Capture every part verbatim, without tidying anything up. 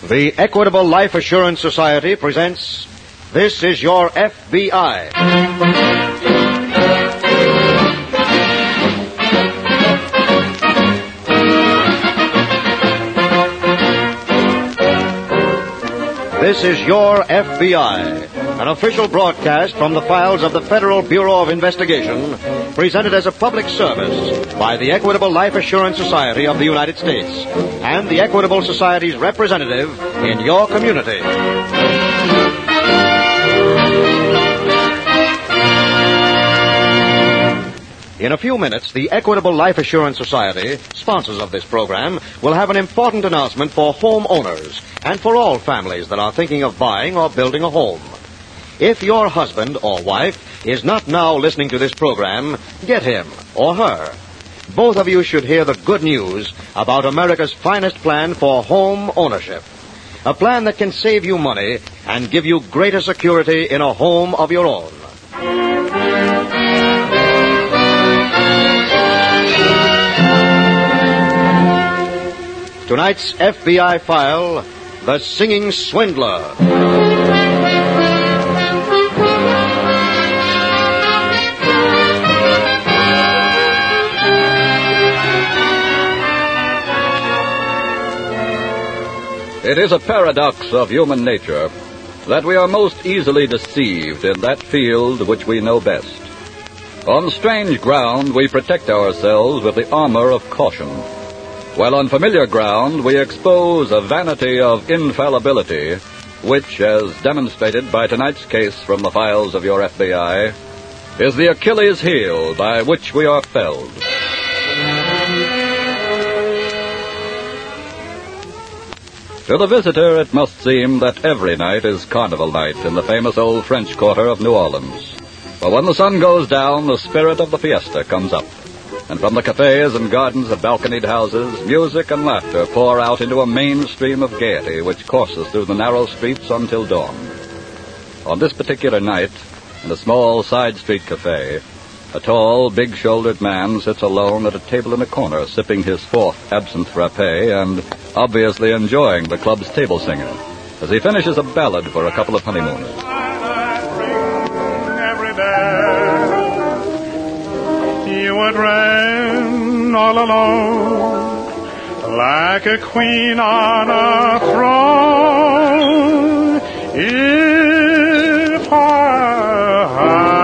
The Equitable Life Assurance Society presents This Is Your F B I. This is Your F B I, an official broadcast from the files of the Federal Bureau of Investigation, presented as a public service by the Equitable Life Assurance Society of the United States and the Equitable Society's representative in your community. In a few minutes, the Equitable Life Assurance Society, sponsors of this program, will have an important announcement for homeowners and for all families that are thinking of buying or building a home. If your husband or wife is not now listening to this program, get him or her. Both of you should hear the good news about America's finest plan for home ownership. A plan that can save you money and give you greater security in a home of your own. Tonight's F B I file, The Singing Swindler. It is a paradox of human nature that we are most easily deceived in that field which we know best. On strange ground, we protect ourselves with the armor of caution, while on familiar ground, we expose a vanity of infallibility, which, as demonstrated by tonight's case from the files of your F B I, is the Achilles heel by which we are felled. To the visitor, it must seem that every night is carnival night in the famous old French Quarter of New Orleans. For when the sun goes down, the spirit of the fiesta comes up. And from the cafes and gardens of balconied houses, music and laughter pour out into a main stream of gaiety which courses through the narrow streets until dawn. On this particular night, in a small side street cafe, a tall, big-shouldered man sits alone at a table in a corner, sipping his fourth absinthe frappé and obviously enjoying the club's table singer as he finishes a ballad for a couple of honeymooners. Every day you would reign all alone like a queen on a throne. If I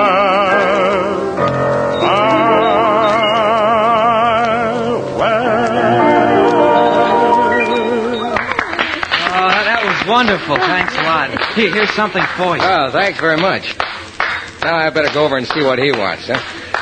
Wonderful. Thanks a lot. Here, here's something for you. Oh, thanks very much. Now I better go over and see what he wants, huh?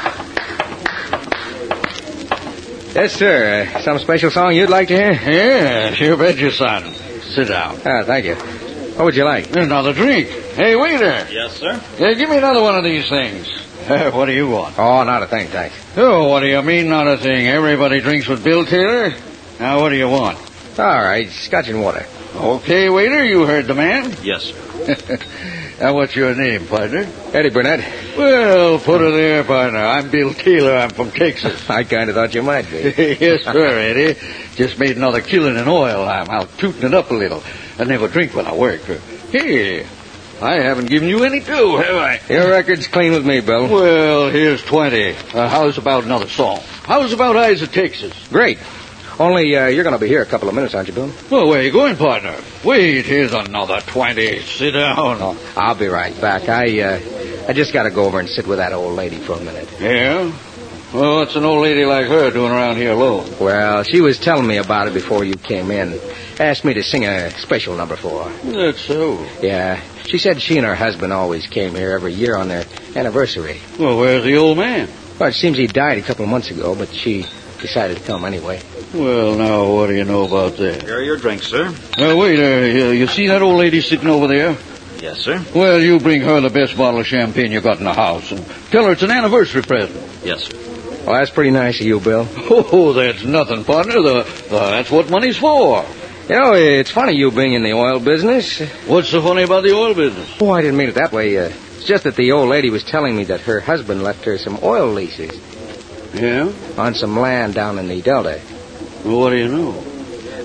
Yes, sir. Uh, some special song you'd like to hear? Yeah, you betcha, son. Sit down. Ah, thank you. What would you like? Another drink. Hey, waiter. Yes, sir? Yeah, give me another one of these things. Uh, what do you want? Oh, not a thing, thanks. Oh, what do you mean, not a thing? Everybody drinks with Bill Taylor. Now, what do you want? All right, scotch and water. Okay, waiter, you heard the man. Yes, sir. Now, what's your name, partner? Eddie Burnett. Well, put her there, partner. I'm Bill Taylor. I'm from Texas. I kind of thought you might be. Yes, sir, Eddie. Just made another killing in oil. I'm out tooting it up a little. I never drink when I work. Here, I haven't given you any too, have I? Your record's clean with me, Bill. Well, here's twenty. Uh, how's about another song? How's about Eyes of Texas? Great. Only, uh, you're going to be here a couple of minutes, aren't you, Bill? Well, where you going, partner? Wait, here's another twenty. Sit down. Oh, I'll be right back. I, uh, I just got to go over and sit with that old lady for a minute. Yeah? Well, what's an old lady like her doing around here alone? Well, she was telling me about it before you came in. Asked me to sing a special number for her. That's so. Yeah. She said she and her husband always came here every year on their anniversary. Well, where's the old man? Well, it seems he died a couple of months ago, but she decided to come anyway. Well, now, what do you know about that? Here are your drinks, sir. Now, wait, uh, you, you see that old lady sitting over there? Yes, sir. Well, you bring her the best bottle of champagne you got in the house and tell her it's an anniversary present. Yes, sir. Well, that's pretty nice of you, Bill. Oh, that's nothing, partner. The, uh, that's what money's for. You know, it's funny you being in the oil business. What's so funny about the oil business? Oh, I didn't mean it that way. Uh, it's just that the old lady was telling me that her husband left her some oil leases. Yeah? On some land down in the Delta. Well, what do you know?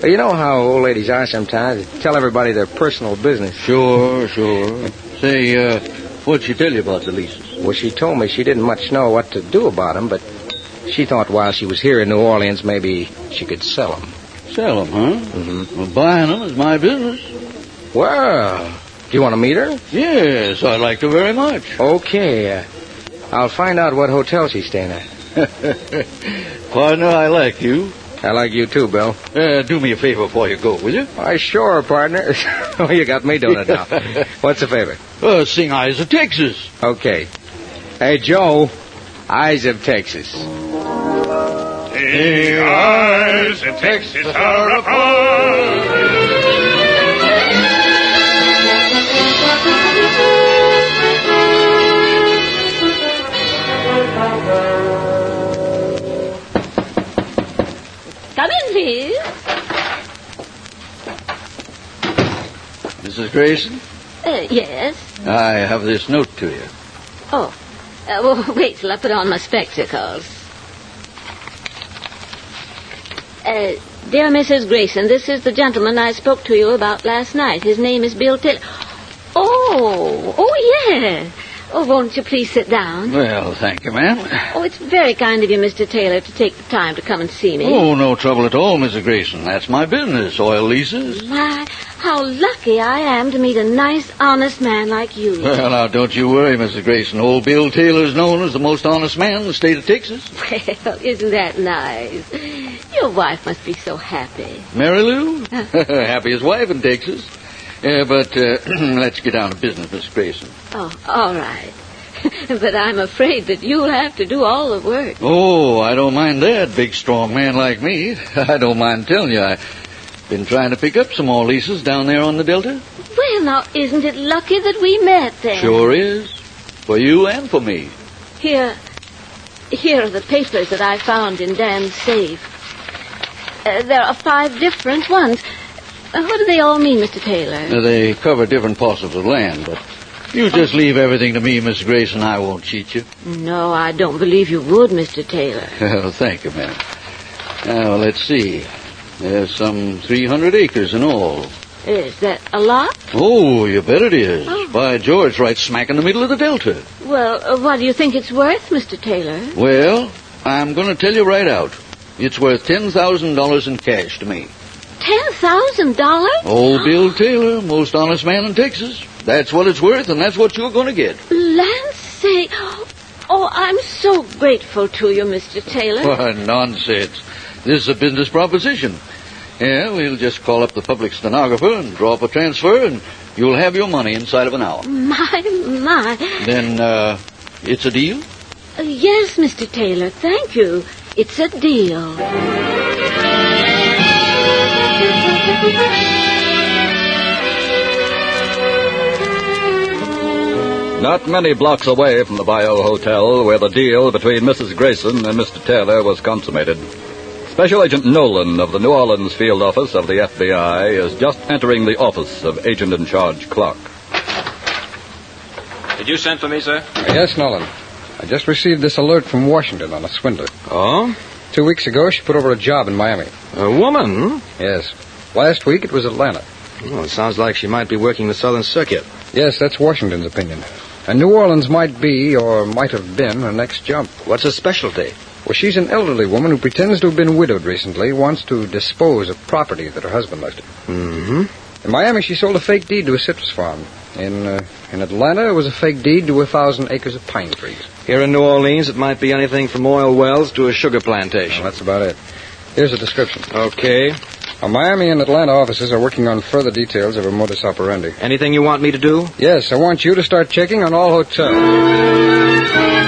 Well, you know how old ladies are sometimes. They tell everybody their personal business. Sure, sure. Say, uh, what'd she tell you about the leases? Well, she told me she didn't much know what to do about them, but she thought while she was here in New Orleans, maybe she could sell them. Sell them, huh? Mm-hmm. Well, buying them is my business. Well, do you want to meet her? Yes, I'd like to very much. Okay. Uh, I'll find out what hotel she's staying at. Partner, I like you. I like you too, Bill. Uh, do me a favor before you go, will you? Why, sure, partner. Oh, you got me doing it now. What's the favor? Uh, sing Eyes of Texas. Okay. Hey, Joe, Eyes of Texas. The eyes of Texas are apart. Come in, please. Missus Grayson, Uh, yes. I have this note to you. Oh. Uh, well, wait till I put on my spectacles. Uh, dear Missus Grayson, this is the gentleman I spoke to you about last night. His name is Bill Taylor. Oh, oh, yeah. Oh, won't you please sit down? Well, thank you, ma'am. Oh, it's very kind of you, Mister Taylor, to take the time to come and see me. Oh, no trouble at all, Missus Grayson. That's my business, oil leases. My, how lucky I am to meet a nice, honest man like you. Well, now, don't you worry, Missus Grayson. Old Bill Taylor's known as the most honest man in the state of Texas. Well, isn't that nice? Your wife must be so happy. Mary Lou? Happiest wife in Texas. Yeah, but uh, let's get down to business, Miss Grayson. Oh, all right. But I'm afraid that you'll have to do all the work. Oh, I don't mind that, big, strong man like me. I don't mind telling you, I've been trying to pick up some more leases down there on the Delta. Well, now, isn't it lucky that we met then? Sure is. For you and for me. Here, here are the papers that I found in Dan's safe. Uh, there are five different ones. Uh, what do they all mean, Mister Taylor? Now, they cover different parcels of land, but you just leave everything to me, Miss Grayson. I won't cheat you. No, I don't believe you would, Mister Taylor. Well, thank you, ma'am. Now, let's see. There's some three hundred acres in all. Is that a lot? Oh, you bet it is. Oh. By George, right smack in the middle of the Delta. Well, uh, what do you think it's worth, Mister Taylor? Well, I'm going to tell you right out. It's worth ten thousand dollars in cash to me. Ten thousand dollars? Old Bill Taylor, most honest man in Texas. That's what it's worth, and that's what you're going to get. Land sake. Oh, I'm so grateful to you, Mister Taylor. What nonsense. This is a business proposition. Yeah, we'll just call up the public stenographer and draw up a transfer, and you'll have your money inside of an hour. My, my. Then, uh, it's a deal? Uh, yes, Mister Taylor, thank you. It's a deal. Not many blocks away from the Bayou Hotel, where the deal between Missus Grayson and Mister Taylor was consummated, Special Agent Nolan of the New Orleans Field Office of the F B I is just entering the office of Agent in Charge Clark. Did you send for me, sir? Yes, Nolan. I just received this alert from Washington on a swindler. Oh? Two weeks ago, she put over a job in Miami. A woman? Yes. Last week, it was Atlanta. Well, it sounds like she might be working the Southern Circuit. Yes, that's Washington's opinion. And New Orleans might be, or might have been, her next jump. What's her specialty? Well, she's an elderly woman who pretends to have been widowed recently, wants to dispose of property that her husband left her. Mm-hmm. In Miami, she sold a fake deed to a citrus farm. In uh, in Atlanta, it was a fake deed to a thousand acres of pine trees. Here in New Orleans, it might be anything from oil wells to a sugar plantation. Well, that's about it. Here's a description. Okay. Our Miami and Atlanta offices are working on further details of her modus operandi. Anything you want me to do? Yes, I want you to start checking on all hotels.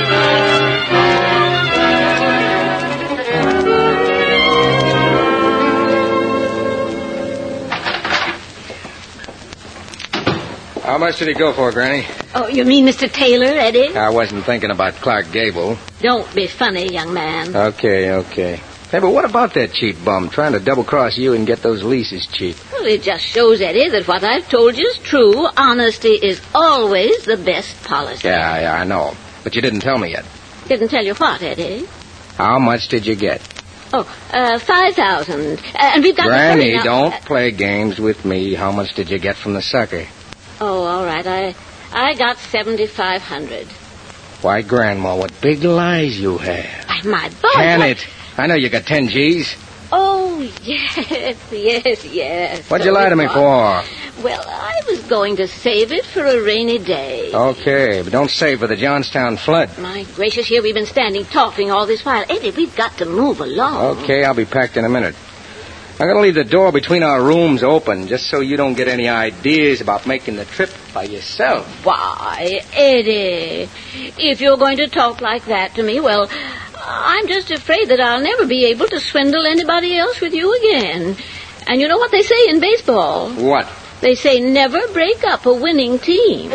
How much did he go for, Granny? Oh, you mean Mister Taylor, Eddie? I wasn't thinking about Clark Gable. Don't be funny, young man. Okay, okay. Hey, but what about that cheap bum trying to double-cross you and get those leases cheap? Well, it just shows, Eddie, that what I've told you is true. Honesty is always the best policy. Yeah, yeah, I know. But you didn't tell me yet. Didn't tell you what, Eddie? How much did you get? Oh, uh, five thousand. Uh, and we've got... Granny, to hurry now. don't Uh, play games with me. How much did you get from the sucker? oh, all right. I I got seventy-five hundred. Why, Grandma, what big lies you have. Why, my boy... Can what- it? I know you got ten G's. Oh, yes, yes, yes. What'd you So lie it to me was. for? Well, I was going to save it for a rainy day. Okay, but don't save for the Johnstown flood. My gracious, here we've been standing talking all this while. Eddie, we've got to move along. Okay, I'll be packed in a minute. I'm going to leave the door between our rooms open just so you don't get any ideas about making the trip by yourself. Why, Eddie, if you're going to talk like that to me, well, I'm just afraid that I'll never be able to swindle anybody else with you again. And you know what they say in baseball? What? They say never break up a winning team.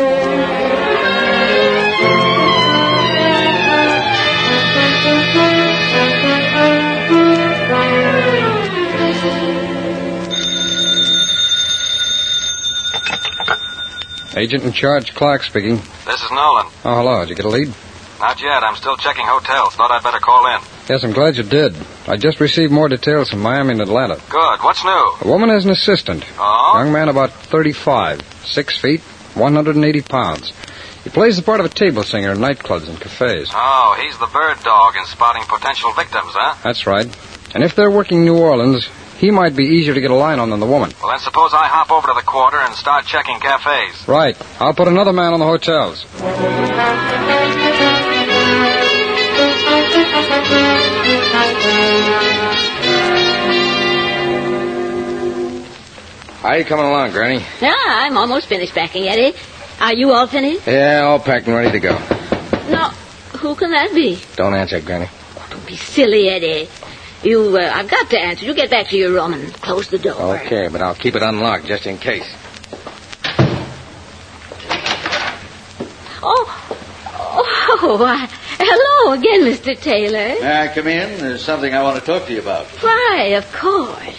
Agent in charge, Clark speaking. This is Nolan. Oh, hello. Did you get a lead? Not yet. I'm still checking hotels. Thought I'd better call in. Yes, I'm glad you did. I just received more details from Miami and Atlanta. Good. What's new? A woman has an assistant. Oh? Young man about thirty-five, six feet, one hundred eighty pounds. He plays the part of a table singer in nightclubs and cafes. Oh, he's the bird dog in spotting potential victims, huh? That's right. And if they're working New Orleans, he might be easier to get a line on than the woman. Well, then suppose I hop over to the quarter and start checking cafes. Right. I'll put another man on the hotels. How you coming along, Granny? Yeah, I'm almost finished packing, Eddie. Are you all finished? Yeah, all packed and ready to go. No. Who can that be? Don't answer, Granny. Don't be silly, Eddie. You, uh, I've got to answer. You get back to your room and close the door. Okay, but I'll keep it unlocked just in case. Oh, oh, uh, hello again, Mister Taylor. May I come in? There's something I want to talk to you about. Why, of course.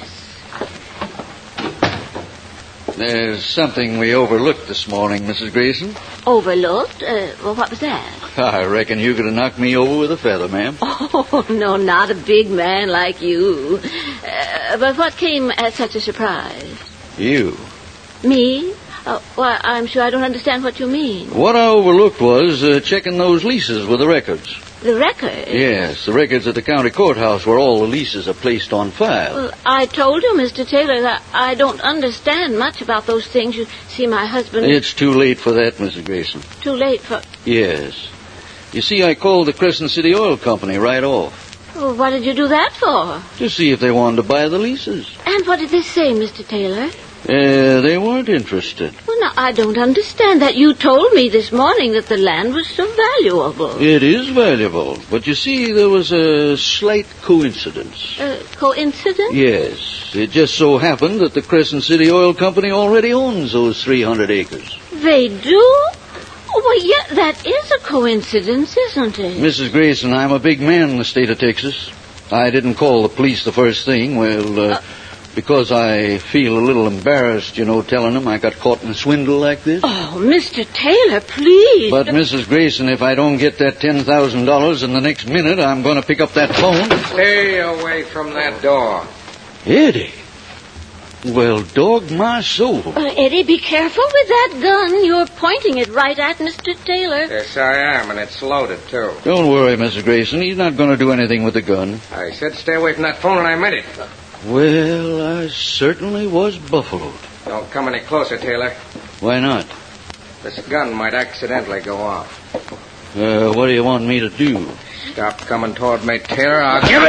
There's something we overlooked this morning, Missus Grayson. Overlooked? Uh, well, what was that? I reckon you could have knocked me over with a feather, ma'am. Oh, no, not a big man like you. Uh, but what came as such a surprise? You. Me? Uh, well, I'm sure I don't understand what you mean. What I overlooked was uh, checking those leases with the records. The record? Yes, the records at the county courthouse where all the leases are placed on file. Well, I told you, Mister Taylor, that I don't understand much about those things. You see, my husband... It's too late for that, Missus Grayson. Too late for... Yes. You see, I called the Crescent City Oil Company right off Well, what did you do that for? to see if they wanted to buy the leases. And what did they say, Mister Taylor? Uh, they weren't interested. Well, now, I don't understand that. You told me this morning that the land was so valuable. It is valuable, but you see, there was a slight coincidence. Uh, coincidence? Yes, it just so happened that the Crescent City Oil Company already owns those three hundred acres. They do? Oh, well, yeah, that is a coincidence, isn't it? Missus Grayson, I'm a big man in the state of Texas. I didn't call the police the first thing, well, uh, uh, because I feel a little embarrassed, you know, telling them I got caught in a swindle like this. Oh, Mister Taylor, please. But, Missus Grayson, if I don't get that ten thousand dollars in the next minute, I'm going to pick up that phone. Stay away from that door. Eddie. Well, dog my soul. Uh, Eddie, be careful with that gun. You're pointing it right at Mister Taylor. Yes, I am, and it's loaded, too. Don't worry, Missus Grayson. He's not going to do anything with the gun. I said stay away from that phone, and I meant it. Well, I certainly was buffaloed. Don't come any closer, Taylor. Why not? This gun might accidentally go off. Uh, what do you want me to do? Stop coming toward me, Taylor. I'll give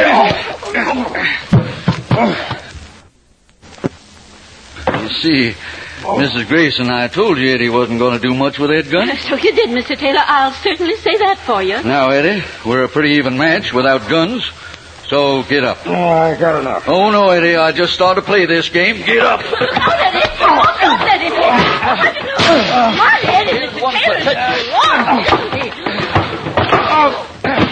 it... You see, Missus Grayson, I told you Eddie wasn't going to do much with that gun. So you did, Mister Taylor. I'll certainly say that for you. Now, Eddie, we're a pretty even match without guns. So get up. Oh, I got enough. Oh, no, Eddie. I just started to play this game. Get up. Oh, Eddie. Oh, Eddie. What you doing? Come on, Eddie. Mister Taylor. Oh.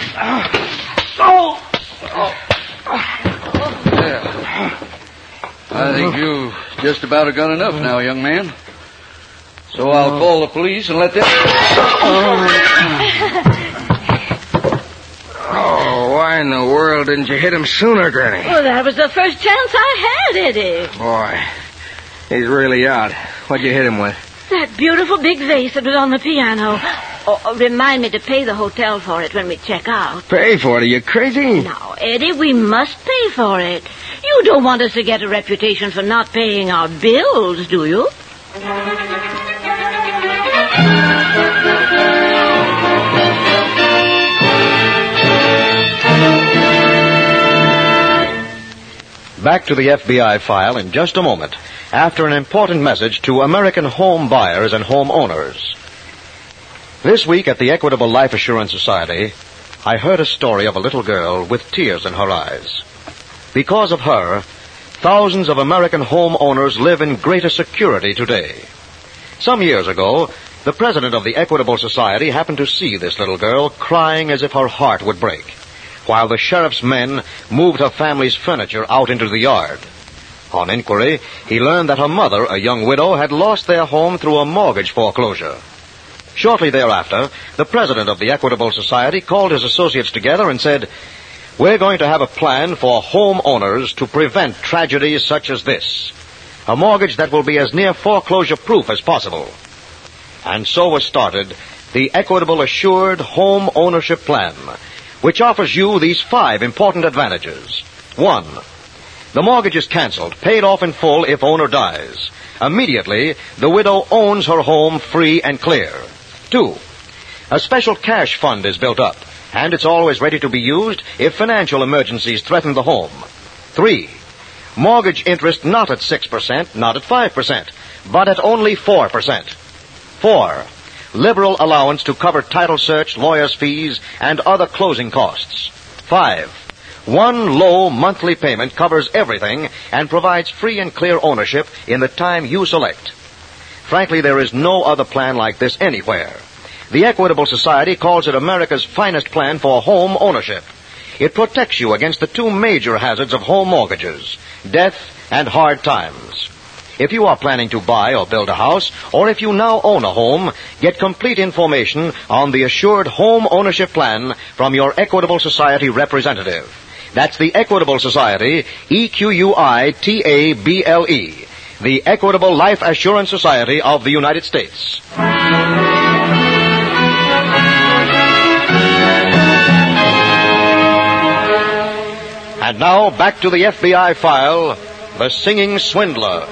I think you just about have got enough now, young man. So I'll call the police and let them... Oh, why in the world didn't you hit him sooner, Granny? Well, that was the first chance I had, Eddie. Boy, he's really out. What'd you hit him with? That beautiful big vase that was on the piano. Oh, remind me to pay the hotel for it when we check out. Pay for it? Are you crazy? Now, Eddie, we must pay for it. You don't want us to get a reputation for not paying our bills, do you? Back to the F B I file in just a moment, after an important message to American home buyers and home owners. This week at the Equitable Life Assurance Society, I heard a story of a little girl with tears in her eyes. Because of her, thousands of American homeowners live in greater security today. Some years ago, the president of the Equitable Society happened to see this little girl crying as if her heart would break, while the sheriff's men moved her family's furniture out into the yard. On inquiry, he learned that her mother, a young widow, had lost their home through a mortgage foreclosure. Shortly thereafter, the president of the Equitable Society called his associates together and said, "We're going to have a plan for homeowners to prevent tragedies such as this. A mortgage that will be as near foreclosure-proof as possible." And so was started the Equitable Assured Home Ownership Plan, which offers you these five important advantages. One, the mortgage is canceled, paid off in full if owner dies. Immediately, the widow owns her home free and clear. Two, a special cash fund is built up, and it's always ready to be used if financial emergencies threaten the home. Three, mortgage interest not at six percent, not at five percent, but at only four percent. Four, liberal allowance to cover title search, lawyer's fees, and other closing costs. Five, one low monthly payment covers everything and provides free and clear ownership in the time you select. Frankly, there is no other plan like this anywhere. The Equitable Society calls it America's finest plan for home ownership. It protects you against the two major hazards of home mortgages, death and hard times. If you are planning to buy or build a house, or if you now own a home, get complete information on the Assured Home Ownership Plan from your Equitable Society representative. That's the Equitable Society, E Q U I T A B L E, the Equitable Life Assurance Society of the United States. And now, back to the F B I file, The Singing Swindler.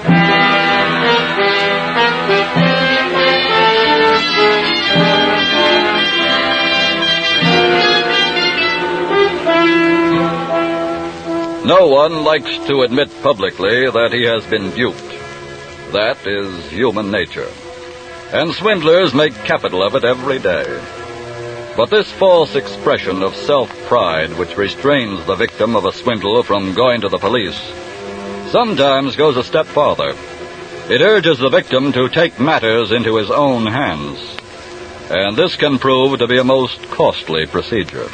No one likes to admit publicly that he has been duped. That is human nature. And swindlers make capital of it every day. But this false expression of self-pride which restrains the victim of a swindle from going to the police sometimes goes a step farther. It urges the victim to take matters into his own hands. And this can prove to be a most costly procedure.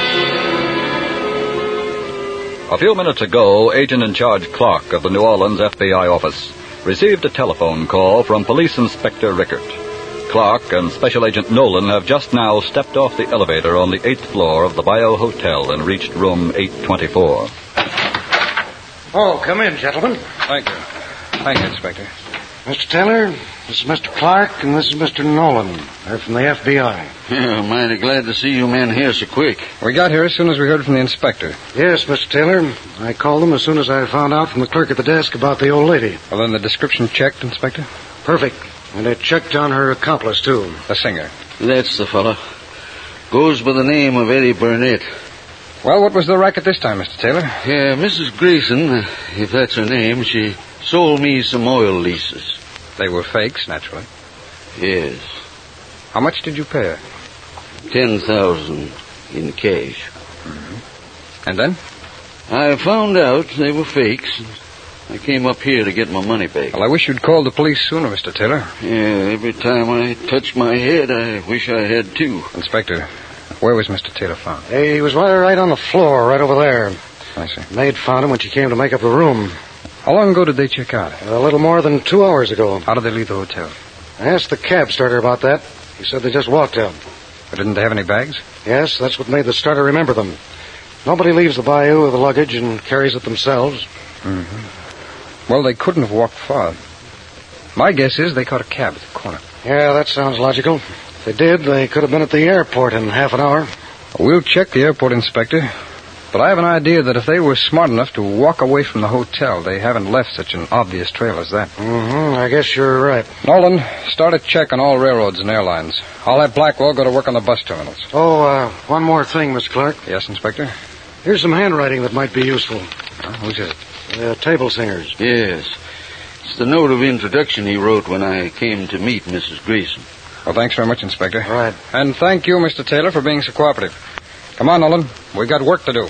A few minutes ago, Agent-in-Charge Clark of the New Orleans F B I office received a telephone call from Police Inspector Rickert. Clark and Special Agent Nolan have just now stepped off the elevator on the eighth floor of the Bio Hotel and reached room eight twenty-four. Oh, come in, gentlemen. Thank you. Thank you, Inspector. Mister Taylor, this is Mister Clark, and this is Mister Nolan. They're from the F B I. Yeah, I'm mighty glad to see you men here so quick. We got here as soon as we heard from the inspector. Yes, Mister Taylor. I called them as soon as I found out from the clerk at the desk about the old lady. Well, then the description checked, Inspector? Perfect. And it checked on her accomplice, too. The singer. That's the fella. Goes by the name of Eddie Burnett. Well, what was the racket this time, Mister Taylor? Yeah, Missus Grayson, if that's her name, she sold me some oil leases. They were fakes, naturally. Yes. How much did you pay her? Ten thousand in cash. Mm-hmm. And then? I found out they were fakes. I came up here to get my money back. Well, I wish you'd called the police sooner, Mister Taylor. Yeah, every time I touch my head, I wish I had too. Inspector, where was Mister Taylor found? Hey, he was right on the floor, right over there. I see. Maid found him when she came to make up the room. How long ago did they check out? A little more than two hours ago. How did they leave the hotel? I asked the cab starter about that. He said they just walked out. But didn't they have any bags? Yes, that's what made the starter remember them. Nobody leaves the bayou with the luggage and carries it themselves. Mm-hmm. Well, they couldn't have walked far. My guess is they caught a cab at the corner. Yeah, that sounds logical. If they did, they could have been at the airport in half an hour. We'll check the airport, Inspector. But I have an idea that if they were smart enough to walk away from the hotel, they haven't left such an obvious trail as that. Mm-hmm. I guess you're right. Nolan, start a check on all railroads and airlines. I'll have Blackwell go to work on the bus terminals. Oh, uh, one more thing, Mister Clark. Yes, Inspector? Here's some handwriting that might be useful. Uh, who's it? Uh, table singers. Yes. It's the note of introduction he wrote when I came to meet Missus Grayson. Well, thanks very much, Inspector. All right. And thank you, Mister Taylor, for being so cooperative. Come on, Nolan. We've got work to do.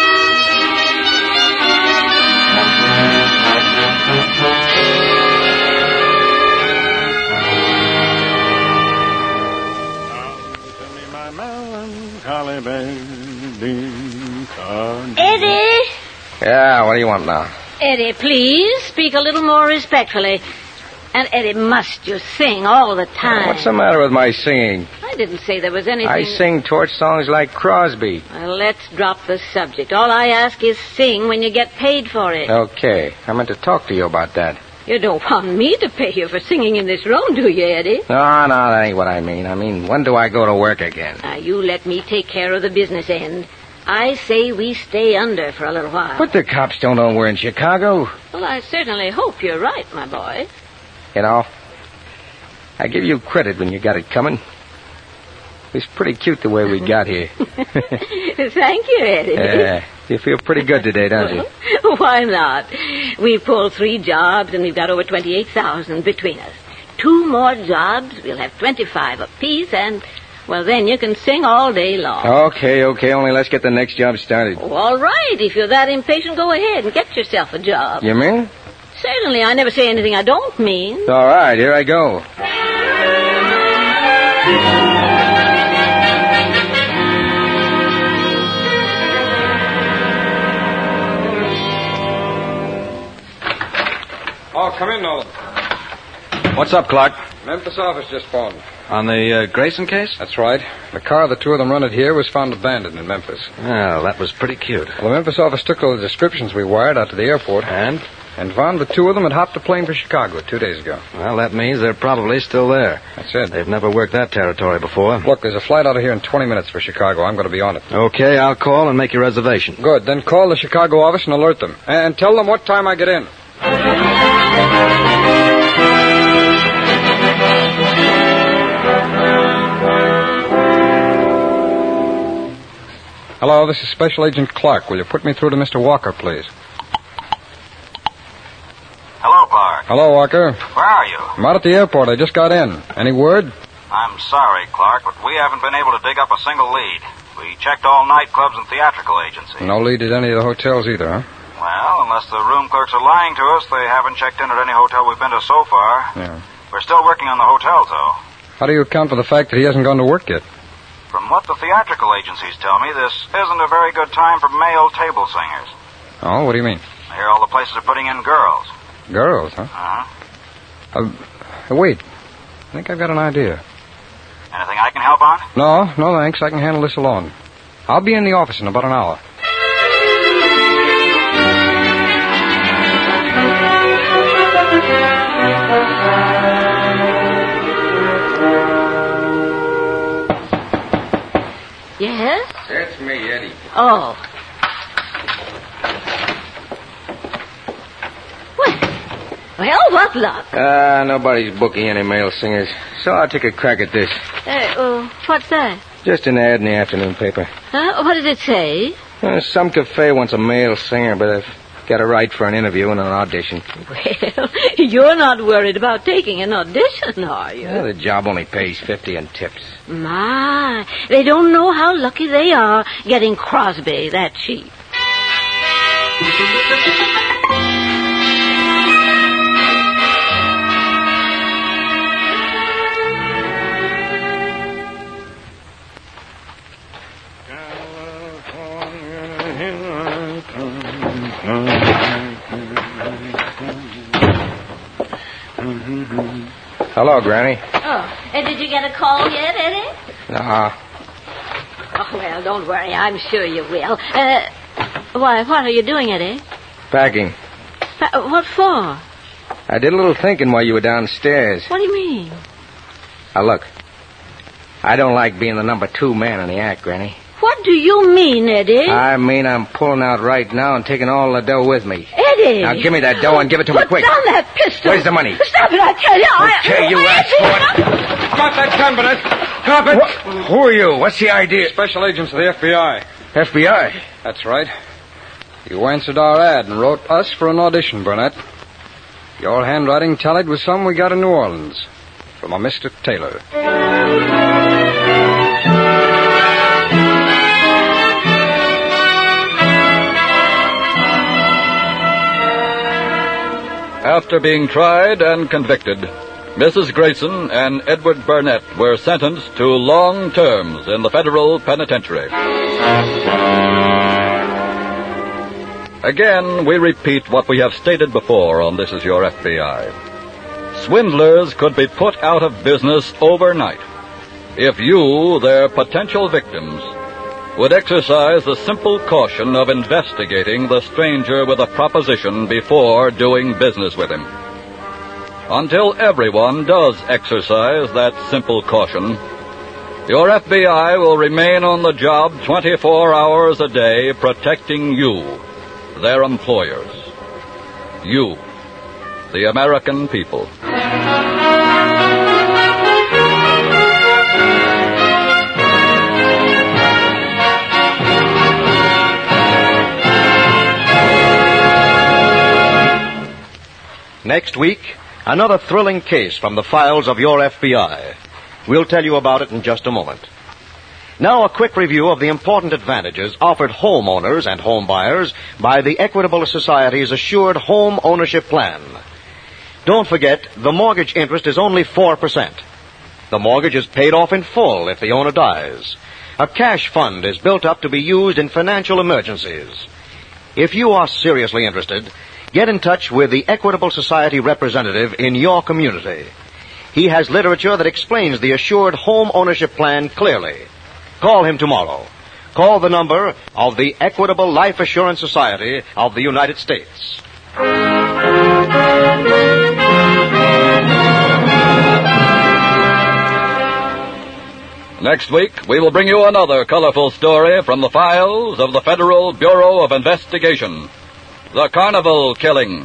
Eddie! Yeah, what do you want now? Eddie, please speak a little more respectfully. And Eddie, must you sing all the time? What's the matter with my singing? I didn't say there was anything... I sing torch songs like Crosby. Well, let's drop the subject. All I ask is sing when you get paid for it. Okay, I meant to talk to you about that. You don't want me to pay you for singing in this room, do you, Eddie? No, no, that ain't what I mean. I mean, when do I go to work again? Now, you let me take care of the business end. I say we stay under for a little while. But the cops don't know we're in Chicago. Well, I certainly hope you're right, my boy. You know, I give you credit when you got it coming. It's pretty cute the way we got here. Thank you, Eddie. Yeah, you feel pretty good today, don't you? Why not? We've pulled three jobs, and we've got over twenty-eight thousand between us. Two more jobs, we'll have twenty-five apiece, and, well, then you can sing all day long. Okay, okay, only let's get the next job started. Oh, all right, if you're that impatient, go ahead and get yourself a job. You mean? Certainly, I never say anything I don't mean. All right, here I go. Oh, come in, Nolan. What's up, Clark? Memphis office just phoned. On the uh, Grayson case? That's right. The car the two of them rented here was found abandoned in Memphis. Well, that was pretty cute. Well, the Memphis office took all the descriptions we wired out to the airport. And? And found the two of them had hopped a plane for Chicago two days ago. Well, that means they're probably still there. That's it. They've never worked that territory before. Look, there's a flight out of here in twenty minutes for Chicago. I'm going to be on it. Okay, I'll call and make your reservation. Good. Then call the Chicago office and alert them. And tell them what time I get in. Hello, this is Special Agent Clark. Will you put me through to Mister Walker, please? Hello, Clark. Hello, Walker. Where are you? I'm out at the airport. I just got in. Any word? I'm sorry, Clark, but we haven't been able to dig up a single lead. We checked all nightclubs and theatrical agencies. No lead at any of the hotels either, huh? Well, unless the room clerks are lying to us, they haven't checked in at any hotel we've been to so far. Yeah. We're still working on the hotels, though. How do you account for the fact that he hasn't gone to work yet? From what the theatrical agencies tell me, this isn't a very good time for male table singers. Oh, what do you mean? I hear all the places are putting in girls. Girls, huh? Uh-huh. Uh, wait. I think I've got an idea. Anything I can help on? No, no thanks. I can handle this alone. I'll be in the office in about an hour. Yes? That's me, Eddie. Oh. Well, well, what luck? Ah, uh, nobody's booking any male singers, so I'll take a crack at this. Uh, uh, what's that? Just an ad in the afternoon paper. Huh? What did it say? Uh, some cafe wants a male singer, but I've got a right for an interview and an audition. Well, you're not worried about taking an audition, are you? Well, the job only pays fifty in tips. My, they don't know how lucky they are getting Crosby that cheap. Hello, Granny. Oh, and did you get a call yet, Eddie? Nah. Oh, well, don't worry. I'm sure you will. Uh, why, what are you doing, Eddie? Packing. Pa- what for? I did a little thinking while you were downstairs. What do you mean? Now, look. I don't like being the number two man in the act, Granny. What do you mean, Eddie? I mean I'm pulling out right now and taking all the dough with me. Eddie! Now, give me that dough and give it to Put me quick. down that pistol. Where's the money? Stop it, I tell you. I... Okay, you asked for it. Drop that gun, Bennett. Drop it. What? Who are you? What's the idea? Special agents of the F B I. F B I? That's right. You answered our ad and wrote us for an audition, Burnett. Your handwriting tallied with some we got in New Orleans from a Mister Taylor. After being tried and convicted, Missus Grayson and Edward Burnett were sentenced to long terms in the federal penitentiary. Again, we repeat what we have stated before on This Is Your F B I. Swindlers could be put out of business overnight if you, their potential victims, would exercise the simple caution of investigating the stranger with a proposition before doing business with him. Until everyone does exercise that simple caution, your F B I will remain on the job twenty-four hours a day protecting you, their employers. You, the American people. Next week, another thrilling case from the files of your F B I. We'll tell you about it in just a moment. Now, a quick review of the important advantages offered homeowners and home buyers by the Equitable Society's Assured Home Ownership Plan. Don't forget, the mortgage interest is only four percent. The mortgage is paid off in full if the owner dies. A cash fund is built up to be used in financial emergencies. If you are seriously interested, get in touch with the Equitable Society representative in your community. He has literature that explains the Assured Home Ownership Plan clearly. Call him tomorrow. Call the number of the Equitable Life Assurance Society of the United States. Next week, we will bring you another colorful story from the files of the Federal Bureau of Investigation. The Carnival Killing.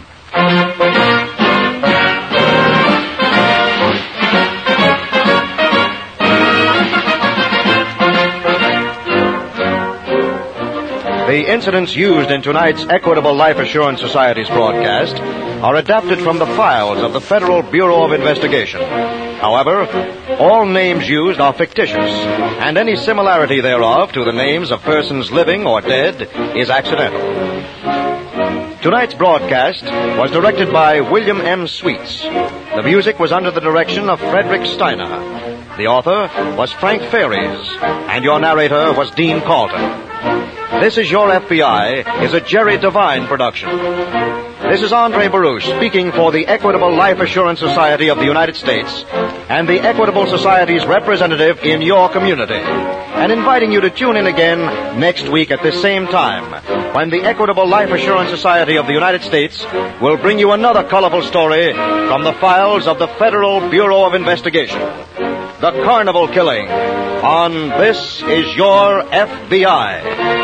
The incidents used in tonight's Equitable Life Assurance Society's broadcast are adapted from the files of the Federal Bureau of Investigation. However, all names used are fictitious, and any similarity thereof to the names of persons living or dead is accidental. Tonight's broadcast was directed by William M. Sweets. The music was under the direction of Frederick Steiner. The author was Frank Ferries, and your narrator was Dean Carlton. This Is Your F B I is a Jerry Devine production. This is Andre Baruch speaking for the Equitable Life Assurance Society of the United States and the Equitable Society's representative in your community, and inviting you to tune in again next week at this same time when the Equitable Life Assurance Society of the United States will bring you another colorful story from the files of the Federal Bureau of Investigation. The Carnival Killing on This Is Your F B I.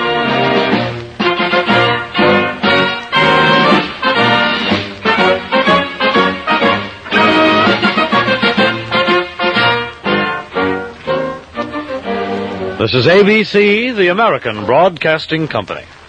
This is A B C, the American Broadcasting Company.